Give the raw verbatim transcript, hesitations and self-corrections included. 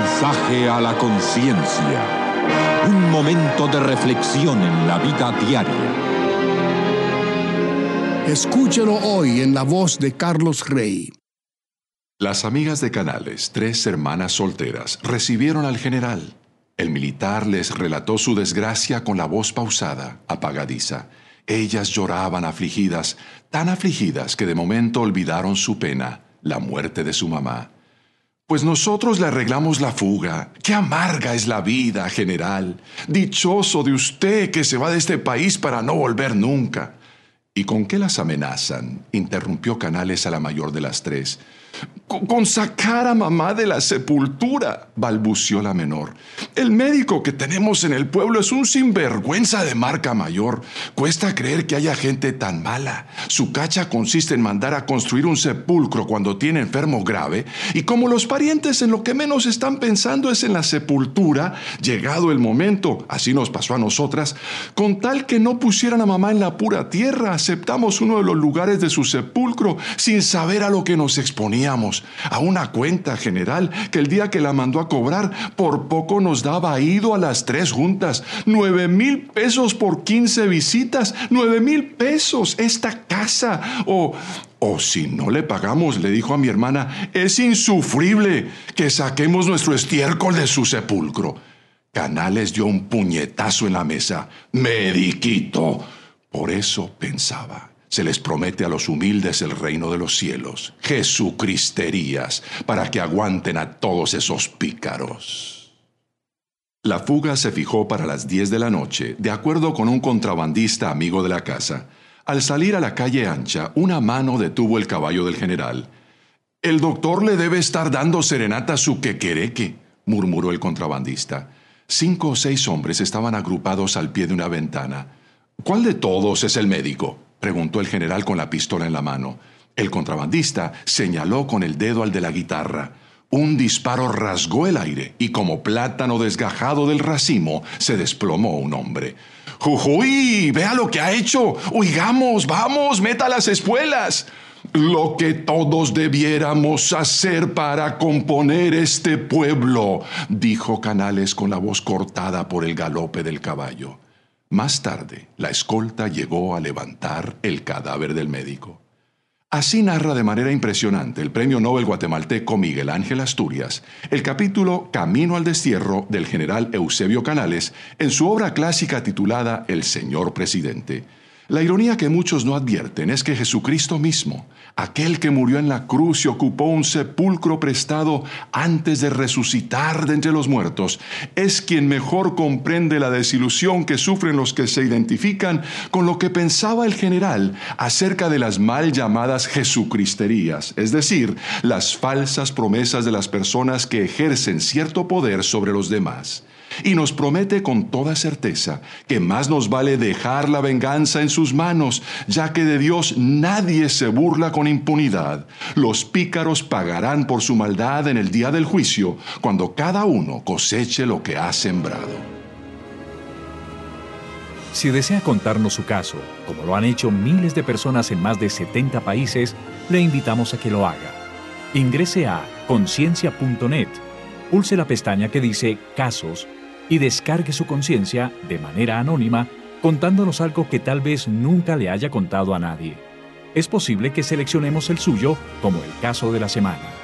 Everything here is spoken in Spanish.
mensaje a la conciencia. Un momento de reflexión en la vida diaria. Escúchelo hoy en la voz de Carlos Rey. Las amigas de Canales, tres hermanas solteras, recibieron al general. El militar les relató su desgracia con la voz pausada, apagadiza. Ellas lloraban afligidas, tan afligidas que de momento olvidaron su pena, la muerte de su mamá. Pues nosotros le arreglamos la fuga. ¡Qué amarga es la vida, general! Dichoso de usted que se va de este país para no volver nunca. ¿Y con qué las amenazan?, interrumpió Canales a la mayor de las tres. Con, con sacar a mamá de la sepultura, balbució la menor. El médico que tenemos en el pueblo es un sinvergüenza de marca mayor. Cuesta creer que haya gente tan mala. Su cacha consiste en mandar a construir un sepulcro cuando tiene enfermo grave, y como los parientes en lo que menos están pensando es en la sepultura, llegado el momento, así nos pasó a nosotras, con tal que no pusieran a mamá en la pura tierra, aceptamos uno de los lugares de su sepulcro sin saber a lo que nos exponíamos. A una cuenta, general, que el día que la mandó a cobrar, por poco nos daba ido a las tres juntas. Nueve mil pesos por quince visitas. Nueve mil pesos esta casa. O, o si no le pagamos, le dijo a mi hermana, es insufrible que saquemos nuestro estiércol de su sepulcro. Canales dio un puñetazo en la mesa. Mediquito. Por eso pensaba. Se les promete a los humildes el reino de los cielos, Jesucristerías, para que aguanten a todos esos pícaros. La fuga se fijó para las diez de la noche, de acuerdo con un contrabandista amigo de la casa. Al salir a la calle ancha, una mano detuvo el caballo del general. «El doctor le debe estar dando serenata a su quequereque», murmuró el contrabandista. Cinco o seis hombres estaban agrupados al pie de una ventana. «¿Cuál de todos es el médico?», preguntó el general con la pistola en la mano. El contrabandista señaló con el dedo al de la guitarra. Un disparo rasgó el aire y como plátano desgajado del racimo se desplomó un hombre. ¡Jujuy! ¡Vea lo que ha hecho! ¡Oigamos! ¡Vamos! ¡Meta las espuelas! Lo que todos debiéramos hacer para componer este pueblo, dijo Canales con la voz cortada por el galope del caballo. Más tarde, la escolta llegó a levantar el cadáver del médico. Así narra de manera impresionante el premio Nobel guatemalteco Miguel Ángel Asturias el capítulo Camino al destierro del general Eusebio Canales en su obra clásica titulada El Señor Presidente. La ironía que muchos no advierten es que Jesucristo mismo, aquel que murió en la cruz y ocupó un sepulcro prestado antes de resucitar de entre los muertos, es quien mejor comprende la desilusión que sufren los que se identifican con lo que pensaba el general acerca de las mal llamadas Jesucristerías, es decir, las falsas promesas de las personas que ejercen cierto poder sobre los demás. Y nos promete con toda certeza que más nos vale dejar la venganza en sus manos, ya que de Dios nadie se burla con impunidad. Los pícaros pagarán por su maldad en el día del juicio, cuando cada uno coseche lo que ha sembrado. Si desea contarnos su caso, como lo han hecho miles de personas en más de setenta países, le invitamos a que lo haga. Ingrese a conciencia punto net, pulse la pestaña que dice Casos y descargue su conciencia de manera anónima contándonos algo que tal vez nunca le haya contado a nadie. Es posible que seleccionemos el suyo como el caso de la semana.